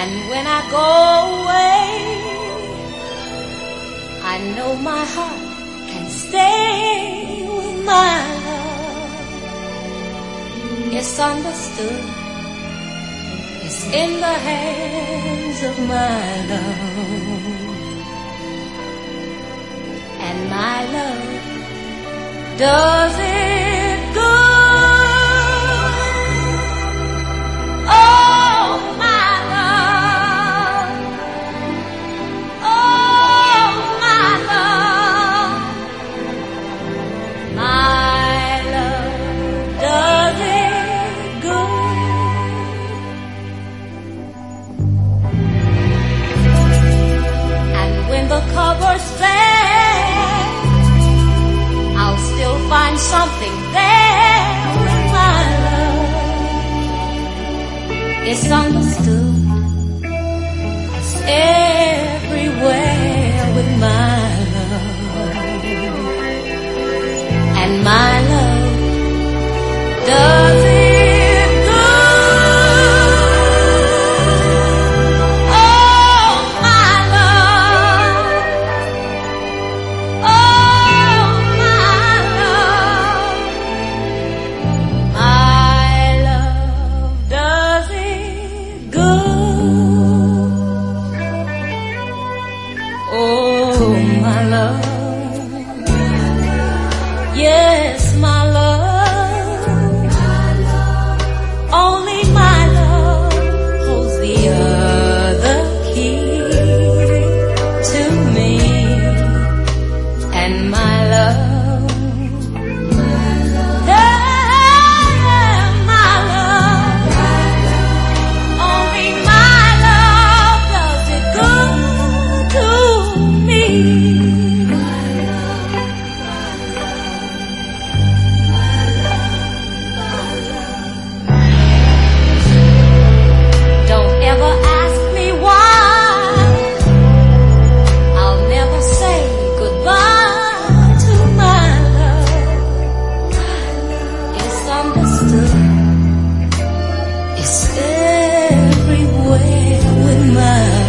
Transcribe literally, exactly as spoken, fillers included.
And when I go away, I know my heart can stay with my love. It's understood, it's in the hands of my love. And my love does it good. Oh, my love. Oh, my love. My love does it good. And when the covers fall, I'll still find something there with my love. It's understood, it's everywhere with my love. And my love does it good. Oh, my love. Oh, my love. My love does it good. Oh, my love. Yes, my love. Only my love holds the other key to me. And my love, yeah, my love, only my love does it good to me. Don't ever ask me why. I'll never say goodbye to my love. It's understood, it's everywhere with my